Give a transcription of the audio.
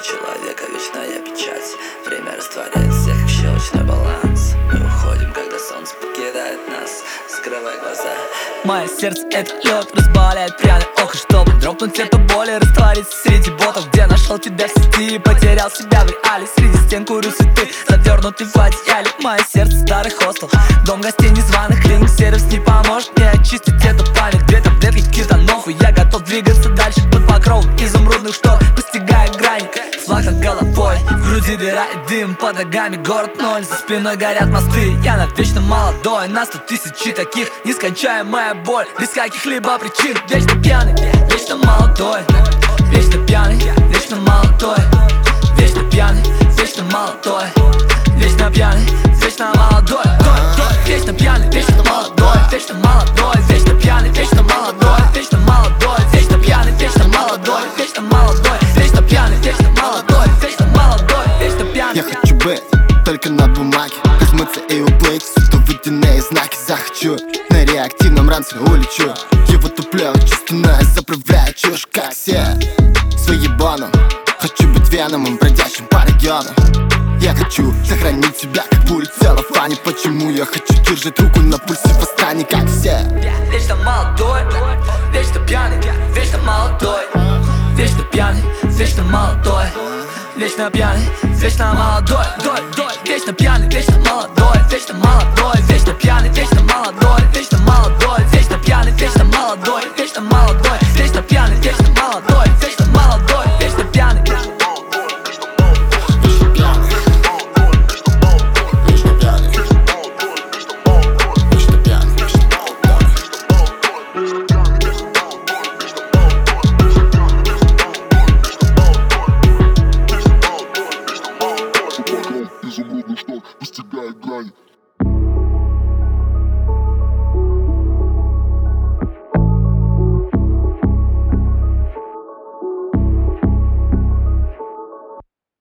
человека вечная печать. Время растворяет всех, как щелочной баланс. Мы уходим, когда солнце покидает нас. Закрывай глаза. Мое сердце это лед, разбавляет пряный ох. И чтобы дропнуть эту боль и раствориться среди ботов, где нашел тебя в сети и потерял себя в реале. Среди стен курю цветы, завернутый в одеяле. Мое сердце старый хостел, дом гостей незваных. Клиник сервис не поможет мне очистить эту память. Две таблетки кетанов, и я готов двигаться дальше под покровом изумрудных штор, постигая грани. Флаг над головой, в груди дыра и дым, под ногами город ноль, за спиной горят мосты. Я навечно молодой, на 100 тысяч таких, нескончаемая боль, без каких-либо причин. Вечно пьяный, вечно молодой, вечно пьяный, вечно молодой, вечно пьяный, вечно молодой, вечно пьяный, вечно молодой, вечно пьяный, вечно молодой, вечно молодой, вечно пьяный, вечно молодой, вечно молодой, вечно пьяный, вечно молодой, вечно молодой, вечно пьяный, вечно молодой, вечно молодой, вечно пьяный. Я хочу быть только на бумаге, размыться и уплыть, сюда водяные знаки. Захочу, на реактивном ранце улечу, его туплю, чувственно заправляю чушь, как все с выебаном. Хочу быть веномым, бродящим по региону. Я хочу сохранить себя, как пуль в целлофане. Почему я хочу держать руку на пульсе восстания, как все? Вечно молодой, вечно пьяный, вечно молодой, вечно пьяный, вечно молодой, вечно пьяный, вечно молодой, вечно пьяный, вечно молодой, вечно молодой.